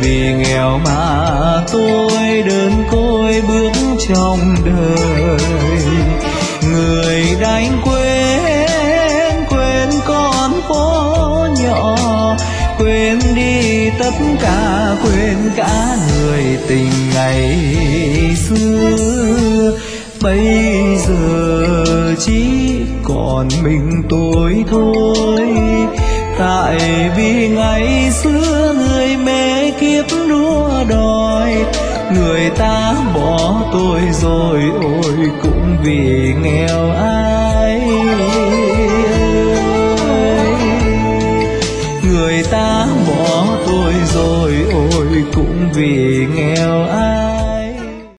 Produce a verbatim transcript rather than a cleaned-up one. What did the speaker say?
vì nghèo mà tôi đơn côi bước trong đời. Người đánh quên, quên con phố nhỏ, quên đi tất cả, quên cả người tình ngày xưa. Bây giờ chỉ còn mình tôi thôi, tại vì ngày xưa người mê kiếp đua đòi, người ta bỏ tôi rồi, ôi cũng vì nghèo ai